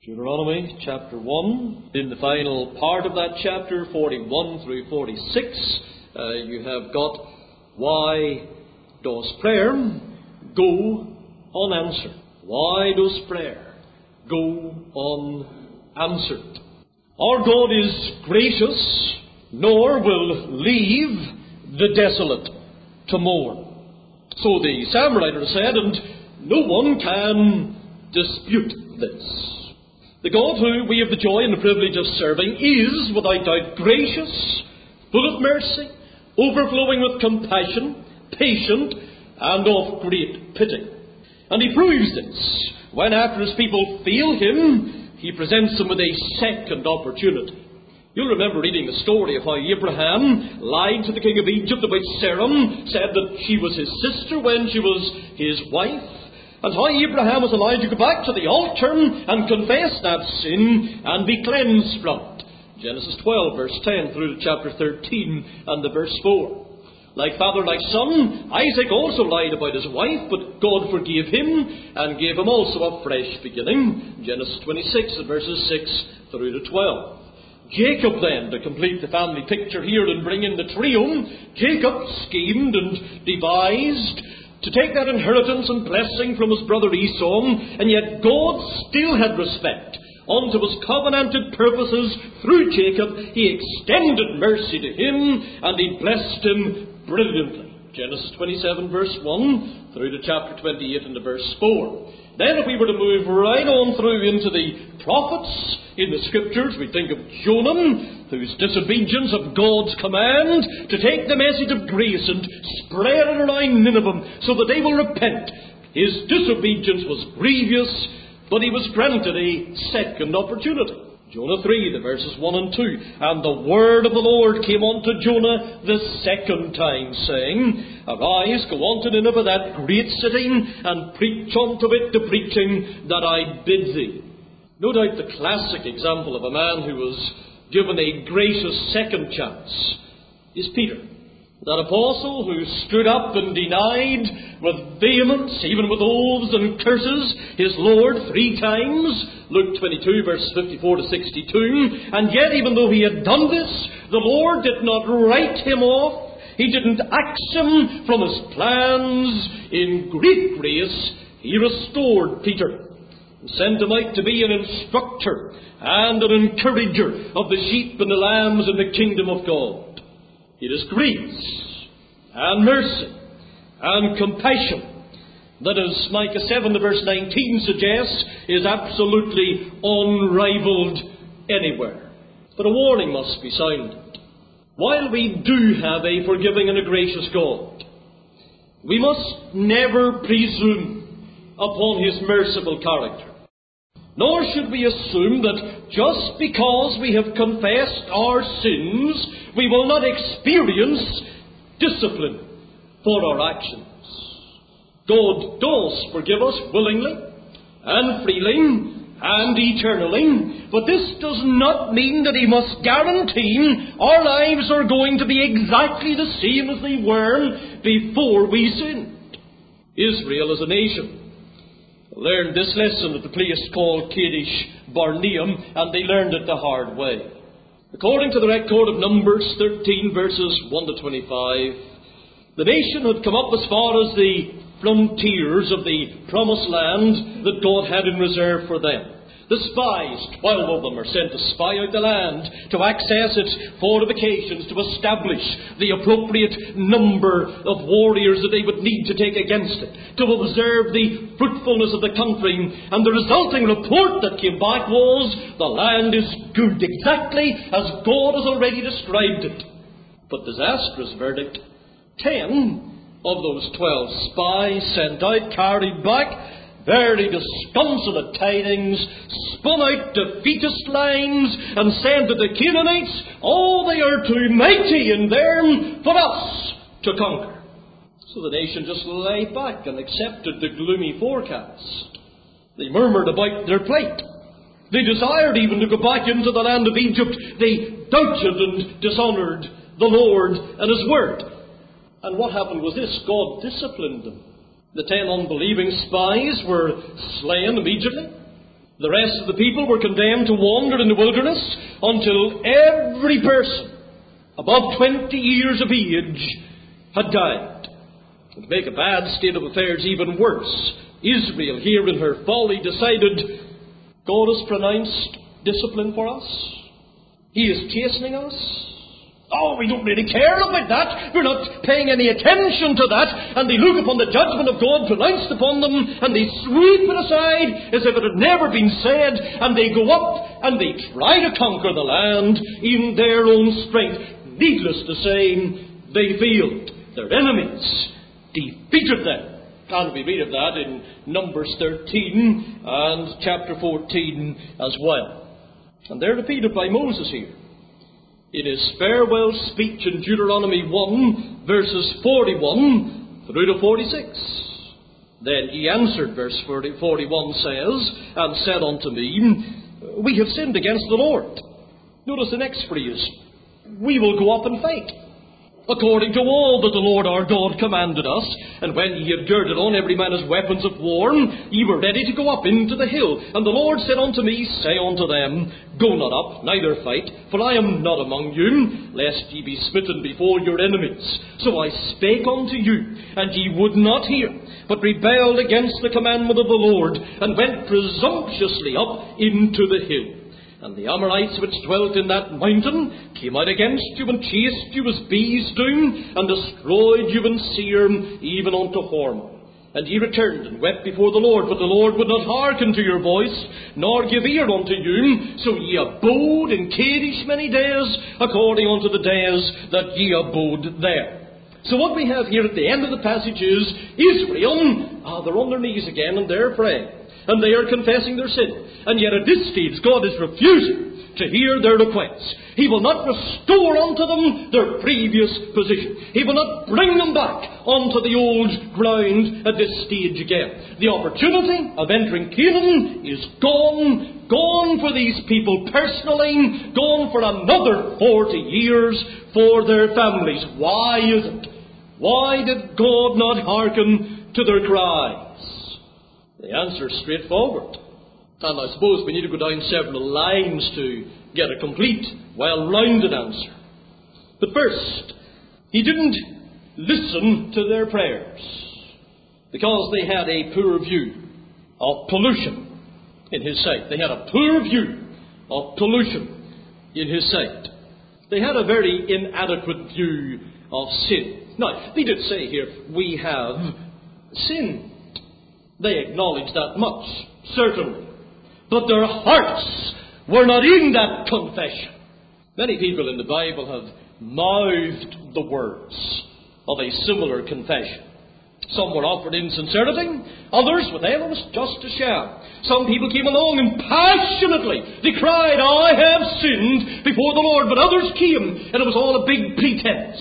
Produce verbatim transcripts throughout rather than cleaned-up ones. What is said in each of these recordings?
Deuteronomy chapter one. In the final part of that chapter, forty-one through forty-six, uh, you have got, why does prayer go unanswered? Why does prayer go unanswered? Our God is gracious, nor will leave the desolate to mourn. So the psalm writer said, and no one can dispute this. The God who we have the joy and the privilege of serving is, without doubt, gracious, full of mercy, overflowing with compassion, patient, and of great pity. And he proves this when, after his people fail him, he presents them with a second opportunity. You'll remember reading the story of how Abraham lied to the king of Egypt about Sarai, said that she was his sister when she was his wife, and how Abraham was allowed to go back to the altar and confess that sin and be cleansed from it. Genesis twelve, verse ten, through to chapter thirteen and the verse four. Like father, like son, Isaac also lied about his wife, but God forgave him and gave him also a fresh beginning. Genesis twenty-six, verses six through to twelve. Jacob then, to complete the family picture here and bring in the trio, Jacob schemed and devised to take that inheritance and blessing from his brother Esau, and yet God still had respect unto his covenanted purposes through Jacob. He extended mercy to him, and he blessed him brilliantly. Genesis twenty-seven, verse one, through to chapter twenty-eight and to verse four. Then if we were to move right on through into the prophets in the Scriptures, we think of Jonah, whose disobedience of God's command to take the message of grace and spread it around Nineveh so that they will repent. His disobedience was grievous, but he was granted a second opportunity. Jonah three, the verses one and two. And the word of the Lord came unto Jonah the second time, saying, Arise, go unto Nineveh, that great city, and preach unto it the preaching that I bid thee. No doubt the classic example of a man who was given a gracious second chance is Peter. That apostle who stood up and denied with vehemence, even with oaths and curses, his Lord three times. Luke twenty-two, verses fifty-four to sixty-two. And yet, even though he had done this, the Lord did not write him off. He didn't axe him from his plans. In great grace, he restored Peter and sent him out to be an instructor and an encourager of the sheep and the lambs in the kingdom of God. It is grace and mercy and compassion that, as Micah seven, verse nineteen suggests, is absolutely unrivaled anywhere. But a warning must be sounded. While we do have a forgiving and a gracious God, we must never presume upon his merciful character. Nor should we assume that just because we have confessed our sins, we will not experience discipline for our actions. God does forgive us willingly and freely and eternally, but this does not mean that he must guarantee our lives are going to be exactly the same as they were before we sinned. Israel as a nation learned this lesson at the place called Kadesh Barneum, and they learned it the hard way. According to the record of Numbers thirteen, verses one to twenty-five, the nation had come up as far as the frontiers of the promised land that God had in reserve for them. The spies, twelve of them, are sent to spy out the land, to access its fortifications, to establish the appropriate number of warriors that they would need to take against it, to observe the fruitfulness of the country. And the resulting report that came back was, the land is good, exactly as God has already described it. But disastrous verdict. Ten of those twelve spies sent out carried back very disconsolate tidings, spun out defeatist lines, and said to the Canaanites, oh, they are too mighty in them for us to conquer. So the nation just lay back and accepted the gloomy forecast. They murmured about their plight. They desired even to go back into the land of Egypt. They doubted and dishonoured the Lord and his word. And what happened was this: God disciplined them. The ten unbelieving spies were slain immediately. The rest of the people were condemned to wander in the wilderness until every person above twenty years of age had died. And to make a bad state of affairs even worse, Israel here in her folly decided, God has pronounced discipline for us. He is chastening us. Oh, we don't really care about that. We're not paying any attention to that. And they look upon the judgment of God pronounced upon them, and they sweep it aside as if it had never been said, and they go up and they try to conquer the land in their own strength. Needless to say, they failed. Their enemies defeated them. And we read of that in Numbers thirteen and chapter fourteen as well. And they're repeated by Moses here in his farewell speech in Deuteronomy one, verses forty-one through to forty-six. Then he answered, verse forty-one says, and said unto me, we have sinned against the Lord. Notice the next phrase, we will go up and fight, according to all that the Lord our God commanded us. And when ye had girded on every man his weapons of war, ye were ready to go up into the hill. And the Lord said unto me, say unto them, go not up, neither fight, for I am not among you, lest ye be smitten before your enemies. So I spake unto you, and ye would not hear, but rebelled against the commandment of the Lord, and went presumptuously up into the hill. And the Amorites which dwelt in that mountain came out against you, and chased you as bees do, and destroyed you in Seir, even unto Hormah. And ye returned and wept before the Lord, but the Lord would not hearken to your voice, nor give ear unto you. So ye abode in Kadesh many days, according unto the days that ye abode there. So what we have here at the end of the passage is Israel, ah, they're on their knees again, and they're praying. And they are confessing their sin. And yet at this stage, God is refusing to hear their requests. He will not restore unto them their previous position. He will not bring them back onto the old ground at this stage again. The opportunity of entering Canaan is gone. Gone for these people personally. Gone for another forty years for their families. Why is it? Why did God not hearken to their cries? The answer is straightforward. And I suppose we need to go down several lines to get a complete, well-rounded answer. But first, he didn't listen to their prayers because they had a poor view of pollution in his sight. They had a poor view of pollution in his sight. They had a very inadequate view of sin. Now, they did say here, we have sinned. They acknowledged that much, certainly. But their hearts were not in that confession. Many people in the Bible have mouthed the words of a similar confession. Some were offered in sincerity, others with them it was just a sham. Some people came along and passionately they cried, I have sinned before the Lord, but others came and it was all a big pretense.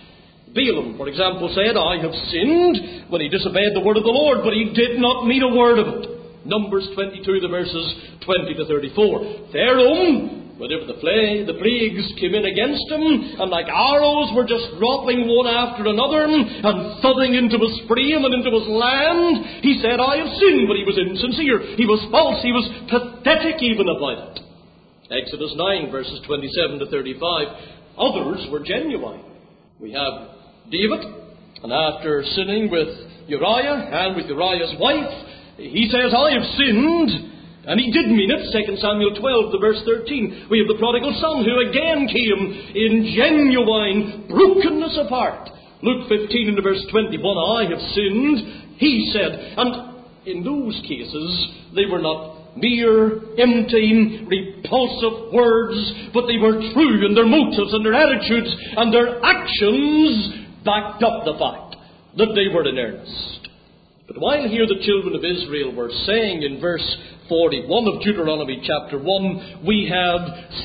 Balaam, for example, said, I have sinned when he disobeyed the word of the Lord, but he did not mean a word of it. Numbers twenty-two, the verses twenty to thirty-four. Pharaoh, whenever the, play, the plagues came in against him, and like arrows were just dropping one after another, and thudding into his frame and into his land, he said, I have sinned, but he was insincere. He was false. He was pathetic even about it. Exodus nine, verses twenty-seven to thirty-five. Others were genuine. We have David, and after sinning with Uriah and with Uriah's wife, he says, I have sinned, and he did mean it. Second Samuel twelve, the verse thirteen. We have the prodigal son who again came in genuine brokenness of heart. Luke fifteen and the verse twenty-one, I have sinned, he said. And in those cases, they were not mere, empty, repulsive words, but they were true, and their motives and their attitudes and their actions backed up the fact that they were in earnest. But while here the children of Israel were saying in verse forty-one of Deuteronomy chapter one, we have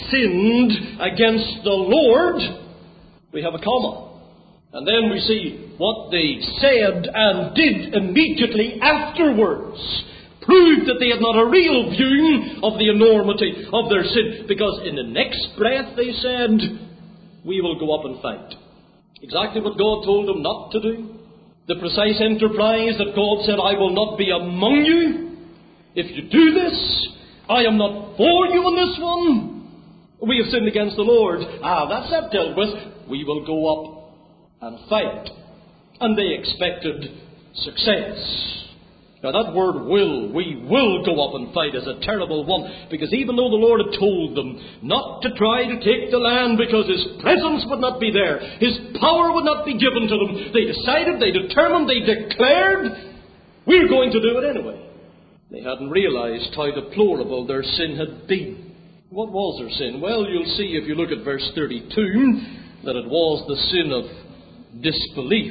sinned against the Lord, we have a comma. And then we see what they said and did immediately afterwards proved that they had not a real view of the enormity of their sin. Because in the next breath they said, we will go up and fight. Exactly what God told them not to do. The precise enterprise that God said, I will not be among you if you do this. I am not for you on this one. We have sinned against the Lord. Ah, that's that dealt with. We will go up and fight. And they expected success. Now that word will, we will go up and fight, is a terrible one, because even though the Lord had told them not to try to take the land because His presence would not be there, His power would not be given to them, they decided, they determined, they declared, we're going to do it anyway. They hadn't realized how deplorable their sin had been. What was their sin? Well, you'll see if you look at verse thirty-two that it was the sin of disbelief.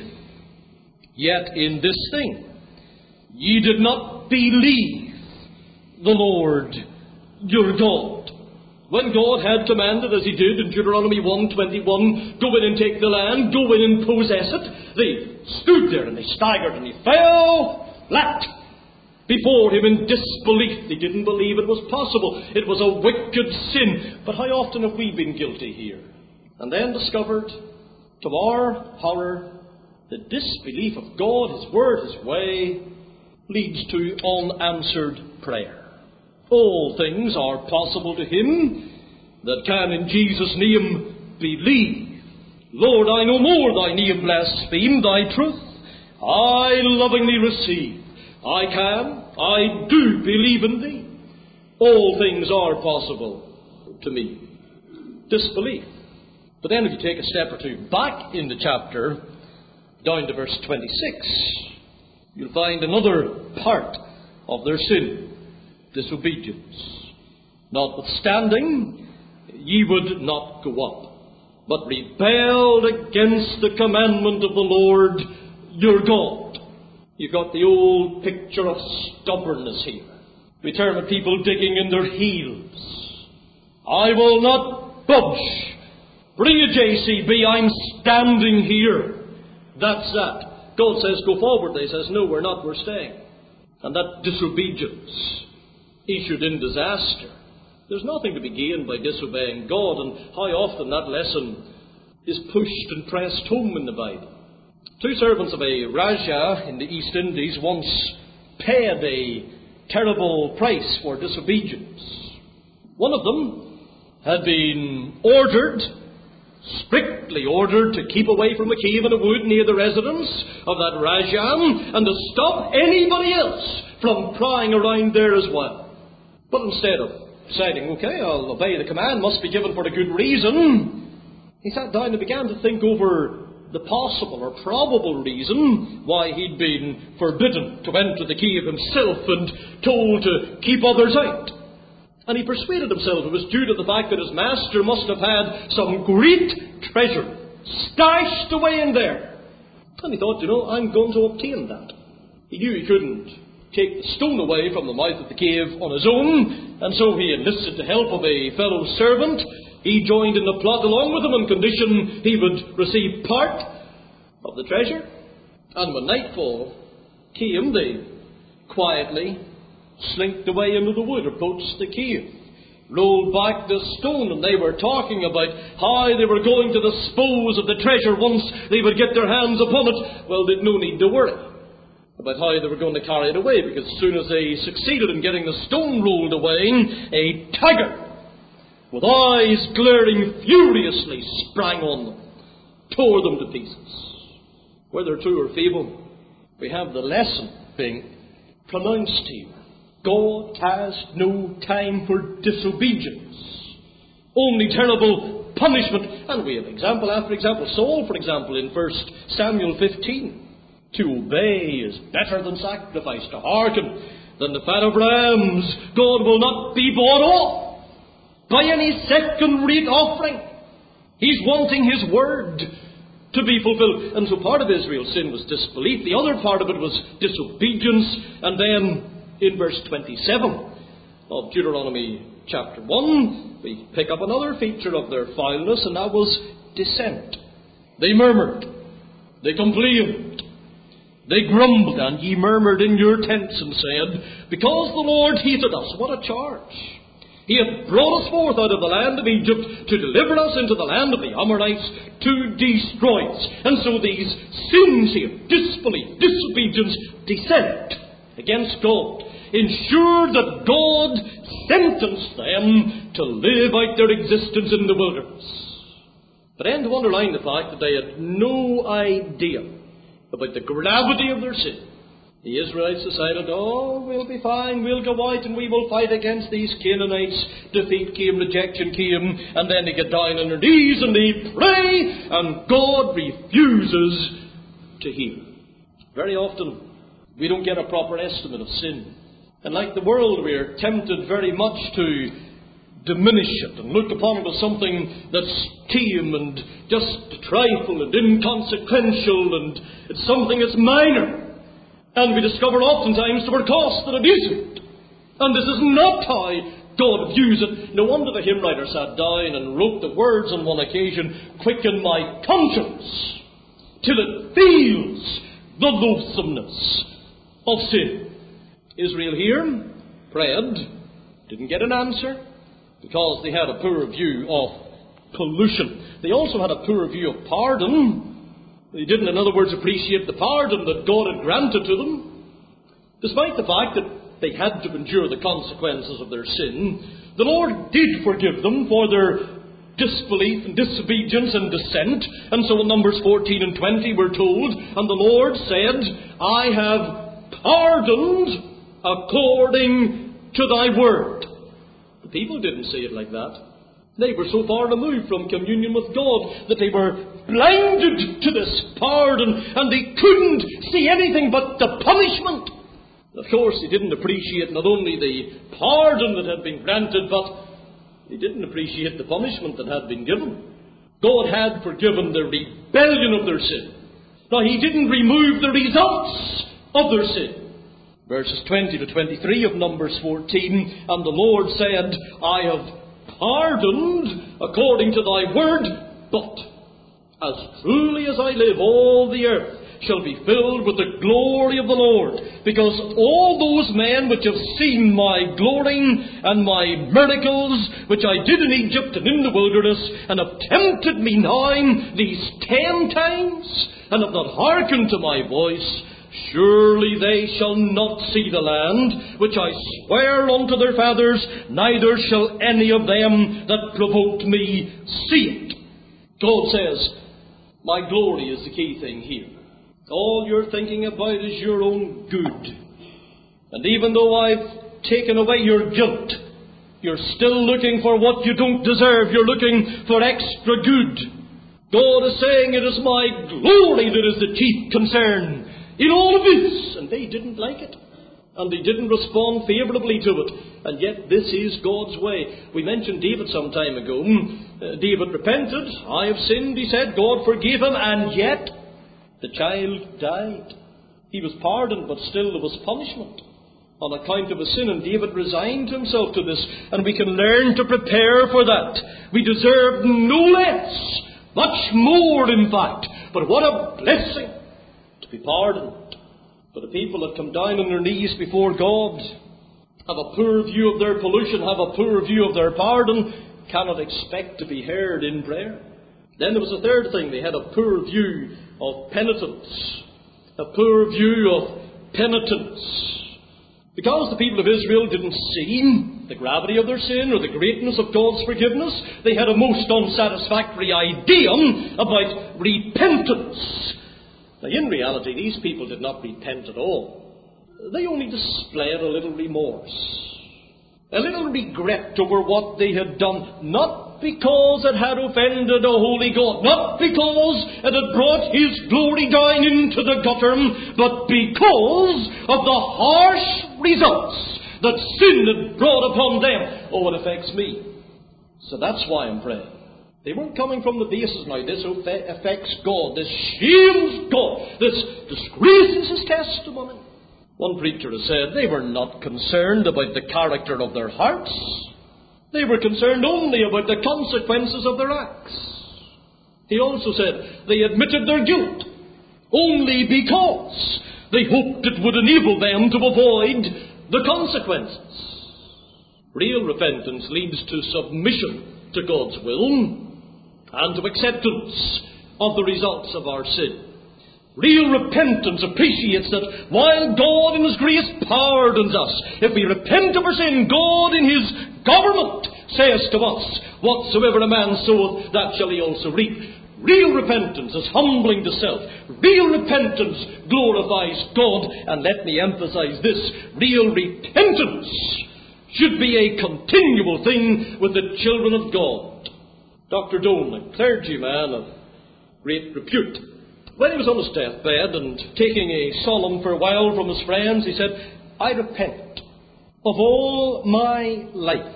Yet in this thing ye did not believe the Lord your God. When God had commanded, as He did in Deuteronomy one twenty-one, go in and take the land, go in and possess it, they stood there and they staggered and they fell flat before Him in disbelief. They didn't believe it was possible. It was a wicked sin. But how often have we been guilty here? And then discovered, to our horror, the disbelief of God, His word, His way, leads to unanswered prayer. All things are possible to him that can in Jesus' name believe. Lord, I no more thy name blaspheme, thy truth I lovingly receive. I can, I do believe in thee. All things are possible to me. Disbelief. But then if you take a step or two back in the chapter, down to verse twenty-six, you'll find another part of their sin. Disobedience. Notwithstanding, ye would not go up, but rebelled against the commandment of the Lord your God. You've got the old picture of stubbornness here. Determined people digging in their heels. I will not budge. Bring a J C B, I'm standing here. That's that. God says, go forward. They says, no, we're not, we're staying. And that disobedience issued in disaster. There's nothing to be gained by disobeying God, and how often that lesson is pushed and pressed home in the Bible. Two servants of a Raja in the East Indies once paid a terrible price for disobedience. One of them had been ordered, strictly ordered, to keep away from a cave in a wood near the residence of that Raja, and to stop anybody else from prying around there as well. But instead of deciding, okay, I'll obey the command, must be given for a good reason, he sat down and began to think over the possible or probable reason why he'd been forbidden to enter the cave himself and told to keep others out. And he persuaded himself it was due to the fact that his master must have had some great treasure stashed away in there. And he thought, you know, I'm going to obtain that. He knew he couldn't take the stone away from the mouth of the cave on his own, and so he enlisted the help of a fellow servant. He joined in the plot along with him on condition he would receive part of the treasure. And when nightfall came, they quietly slinked away into the wood, approached the cave, rolled back the stone, and they were talking about how they were going to dispose of the treasure once they would get their hands upon it. Well, they'd no need to worry about how they were going to carry it away, because as soon as they succeeded in getting the stone rolled away, a tiger with eyes glaring furiously sprang on them, tore them to pieces. Whether true or feeble, we have the lesson being pronounced here. God has no time for disobedience, only terrible punishment. And we have example after example. Saul, for example, in First Samuel fifteen. To obey is better than sacrifice, to hearken than the fat of rams. God will not be bought off by any second-rate offering. He's wanting His word to be fulfilled. And so part of Israel's sin was disbelief. The other part of it was disobedience. And then in verse twenty-seven of Deuteronomy chapter one, we pick up another feature of their foulness, and that was dissent. They murmured. They complained. They grumbled, and ye murmured in your tents and said, because the Lord hated us. What a charge. He hath brought us forth out of the land of Egypt to deliver us into the land of the Amorites to destroy us. And so these sins here, disbelief, disobedience, dissent against God, ensure that God sentenced them to live out their existence in the wilderness. But then to underline the fact that they had no idea about the gravity of their sin, the Israelites decided, oh, we'll be fine, we'll go out and we will fight against these Canaanites. Defeat came, rejection came, and then they get down on their knees and they pray, and God refuses to hear. Very often, we don't get a proper estimate of sin. And like the world, we are tempted very much to diminish it and look upon it as something that's tame and just trifle and inconsequential, and it's something that's minor. And we discover oftentimes to our cost that it isn't. And this is not how God views it. No wonder the hymn writer sat down and wrote the words on one occasion, "Quicken my conscience till it feels the loathsomeness of sin." Israel here prayed, didn't get an answer, because they had a poor view of pollution. They also had a poor view of pardon. They didn't, in other words, appreciate the pardon that God had granted to them. Despite the fact that they had to endure the consequences of their sin, the Lord did forgive them for their disbelief and disobedience and dissent. And so in Numbers fourteen and twenty we're told, "And the Lord said, I have pardoned according to thy word." The people didn't say it like that. They were so far removed from communion with God that they were blinded to this pardon, and they couldn't see anything but the punishment. Of course, they didn't appreciate not only the pardon that had been granted, but they didn't appreciate the punishment that had been given. God had forgiven the rebellion of their sin. Now, He didn't remove the results of their sin. Verses twenty to twenty-three of Numbers fourteen, "And the Lord said, I have pardoned according to thy word, but as truly as I live, all the earth shall be filled with the glory of the Lord, because all those men which have seen my glory and my miracles, which I did in Egypt and in the wilderness, and have tempted me now these ten times, and have not hearkened to my voice, surely they shall not see the land which I swear unto their fathers, neither shall any of them that provoked me see it." God says, my glory is the key thing here. All you're thinking about is your own good. And even though I've taken away your guilt, you're still looking for what you don't deserve. You're looking for extra good. God is saying, it is my glory that is the chief concern in all of this. And they didn't like it. And they didn't respond favourably to it. And yet this is God's way. We mentioned David some time ago. Uh, David repented. I have sinned, he said. God forgave him. And yet the child died. He was pardoned, but still there was punishment on account of his sin. And David resigned himself to this. And we can learn to prepare for that. We deserve no less. Much more, in fact. But what a blessing to be pardoned. But the people that come down on their knees before God, have a poor view of their pollution, have a poor view of their pardon, cannot expect to be heard in prayer. Then there was a third thing. They had a poor view of penitence. A poor view of penitence. Because the people of Israel didn't see the gravity of their sin or the greatness of God's forgiveness, they had a most unsatisfactory idea about repentance. Now, in reality, these people did not repent at all. They only displayed a little remorse, a little regret over what they had done, not because it had offended a holy God, not because it had brought His glory down into the gutter, but because of the harsh results that sin had brought upon them. Oh, it affects me. So that's why I'm praying. They weren't coming from the basis, now this affects God, this shames God, this disgraces His testimony. One preacher has said they were not concerned about the character of their hearts. They were concerned only about the consequences of their acts. He also said they admitted their guilt only because they hoped it would enable them to avoid the consequences. Real repentance leads to submission to God's will and to acceptance of the results of our sin. Real repentance appreciates that while God in His grace pardons us, if we repent of our sin, God in His government says to us, whatsoever a man soweth, that shall he also reap. Real repentance is humbling to self. Real repentance glorifies God. And let me emphasize this, real repentance should be a continual thing with the children of God. Doctor Doane, a clergyman of great repute, when he was on his deathbed and taking a solemn farewell from his friends, he said, I repent of all my life,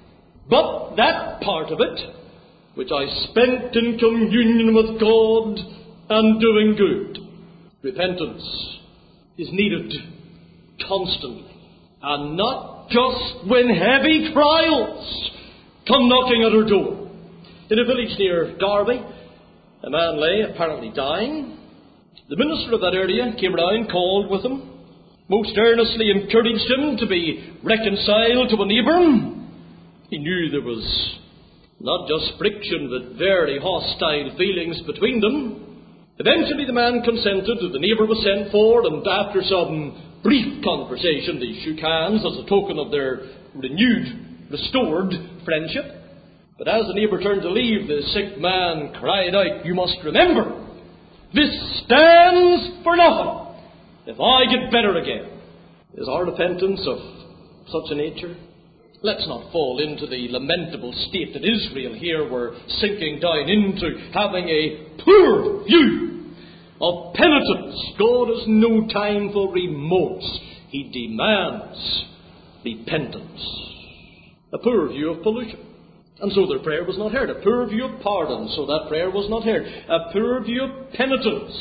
but that part of it which I spent in communion with God and doing good. Repentance is needed constantly, and not just when heavy trials come knocking at our door. In a village near Derby, a man lay apparently dying. The minister of that area came round, called with him, most earnestly encouraged him to be reconciled to a neighbour. He knew there was not just friction, but very hostile feelings between them. Eventually the man consented, the neighbour was sent for, and after some brief conversation they shook hands as a token of their renewed, restored friendship. But as the neighbour turned to leave, the sick man cried out, you must remember, this stands for nothing if I get better again. Is our repentance of such a nature? Let's not fall into the lamentable state that Israel here were sinking down into, having a poor view of penitence. God has no time for remorse. He demands repentance. A poor view of pollution, and so their prayer was not heard. A poor view of pardon, so that prayer was not heard. A poor view of penitence.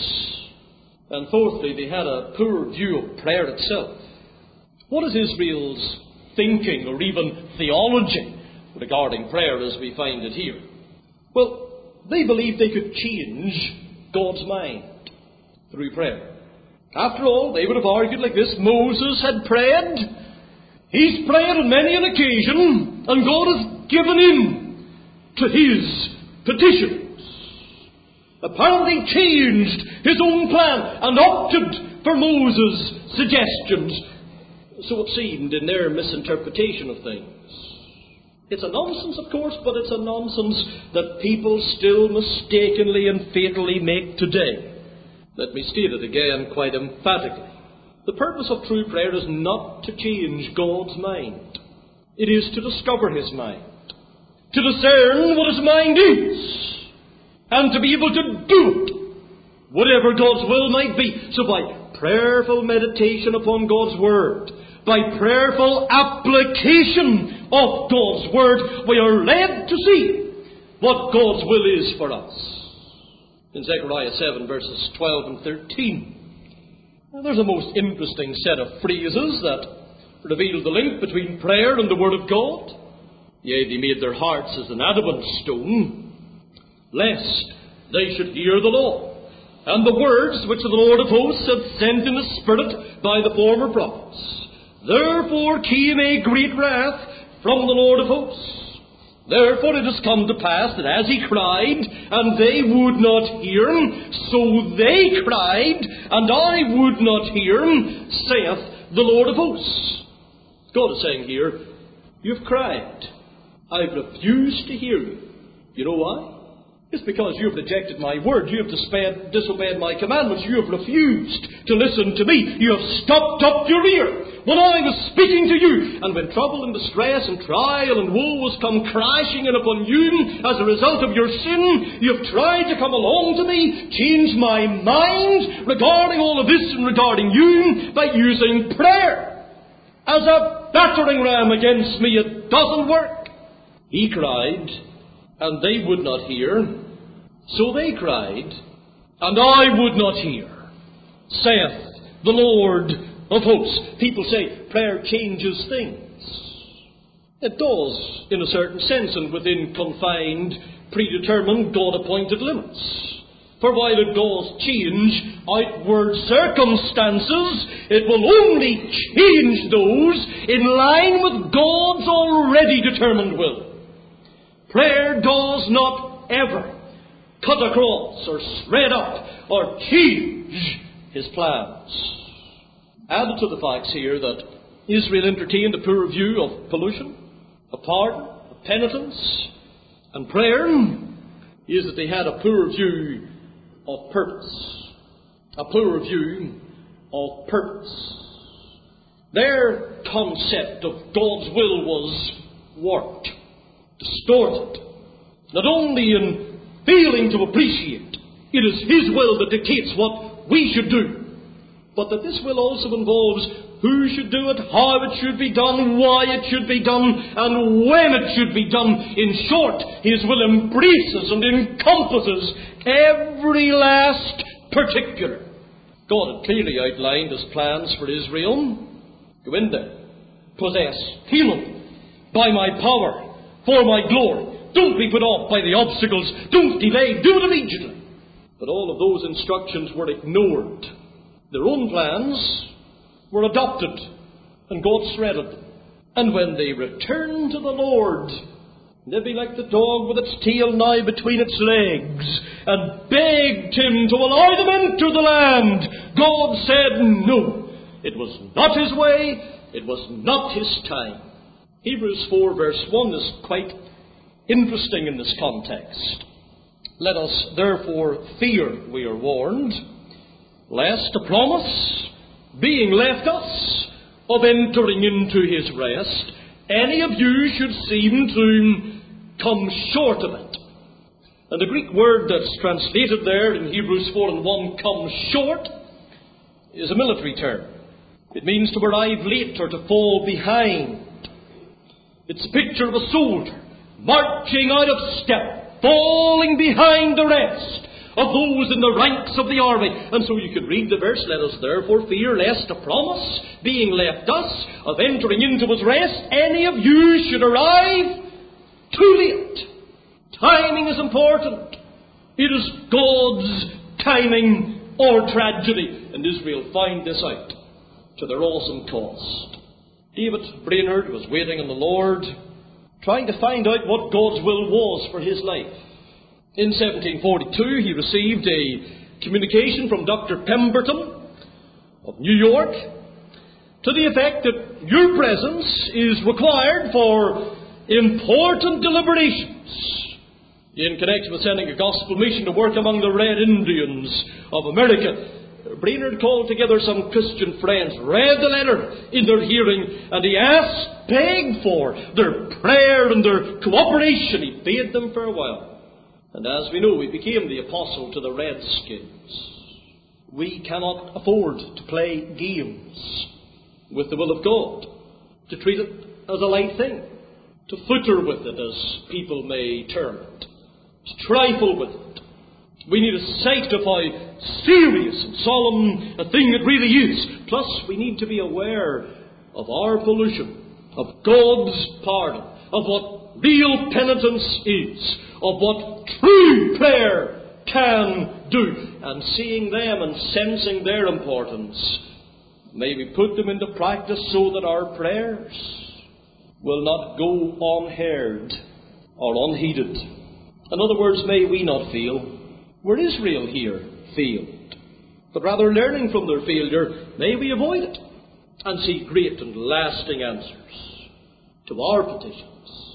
And fourthly, they had a poor view of prayer itself. What is Israel's thinking or even theology regarding prayer as we find it here? Well, they believed they could change God's mind through prayer. After all, they would have argued like this: Moses had prayed, he's prayed on many an occasion, and God has given in to his petitions. Apparently changed his own plan and opted for Moses' suggestions. So it seemed in their misinterpretation of things. It's a nonsense, of course, but it's a nonsense that people still mistakenly and fatally make today. Let me state it again quite emphatically. The purpose of true prayer is not to change God's mind. It is to discover his mind, to discern what his mind is, and to be able to do it, whatever God's will might be. So by prayerful meditation upon God's word, by prayerful application of God's word, we are led to see what God's will is for us. In Zechariah seven, verses twelve and thirteen, there's a most interesting set of phrases that reveal the link between prayer and the word of God. Yea, they made their hearts as an adamant stone, lest they should hear the law, and the words which the Lord of hosts had sent in the Spirit by the former prophets. Therefore came a great wrath from the Lord of hosts. Therefore it has come to pass that as he cried, and they would not hear him, so they cried, and I would not hear him, saith the Lord of hosts. God is saying here, you've cried, I've refused to hear you. You know why? It's because you have rejected my word. You have disobeyed, disobeyed my commandments. You have refused to listen to me. You have stopped up your ear when I was speaking to you. And when trouble and distress and trial and woe was come crashing in upon you as a result of your sin, you have tried to come along to me, change my mind regarding all of this and regarding you by using prayer as a battering ram against me. It doesn't work. He cried, and they would not hear. So they cried, and I would not hear, saith the Lord of hosts. People say prayer changes things. It does, in a certain sense, and within confined, predetermined, God-appointed limits. For while it does change outward circumstances, it will only change those in line with God's already determined will. Prayer does not ever cut across or shred up or change change his plans. Added to the facts here that Israel entertained a poor view of pollution, of pardon, of penitence, and prayer, is that they had a poor view of purpose. A poor view of purpose. Their concept of God's will was warped, distorted, not only in failing to appreciate it is His will that dictates what we should do, but that this will also involves who should do it, how it should be done, why it should be done, and when it should be done. In short, His will embraces and encompasses every last particular. God had clearly outlined His plans for Israel. Go in there, possess, Canaan, by my power, for my glory. Don't be put off by the obstacles. Don't delay. Do it immediately. But all of those instructions were ignored. Their own plans were adopted, and God shredded them. And when they returned to the Lord, they'd be like the dog with its tail now between its legs, and begged Him to allow them into the land. God said no. It was not His way. It was not His time. Hebrews four verse one is quite interesting in this context. Let us therefore fear, we are warned, lest a promise being left us of entering into His rest, any of you should seem to come short of it. And the Greek word that's translated there in Hebrews four and one, come short, is a military term. It means to arrive late or to fall behind. It's a picture of a soldier marching out of step, falling behind the rest of those in the ranks of the army. And so you can read the verse, let us therefore fear lest a promise being left us of entering into His rest, any of you should arrive too late. Timing is important. It is God's timing or tragedy. And Israel found this out to their awesome cost. David Brainerd was waiting on the Lord, trying to find out what God's will was for his life. In seventeen forty-two, he received a communication from Doctor Pemberton of New York to the effect that your presence is required for important deliberations in connection with sending a gospel mission to work among the Red Indians of America. Brainerd called together some Christian friends, read the letter in their hearing, and he asked, begged for their prayer and their cooperation. He bade them farewell. And as we know, he became the apostle to the Redskins. We cannot afford to play games with the will of God, to treat it as a light thing, to footer with it, as people may term it, to trifle with it. We need a sight of how serious and solemn a thing it really is. Plus, we need to be aware of our pollution, of God's pardon, of what real penitence is, of what true prayer can do. And seeing them and sensing their importance, may we put them into practice so that our prayers will not go unheard or unheeded. In other words, may we not fail where Israel here failed, but rather learning from their failure, may we avoid it and see great and lasting answers to our petitions.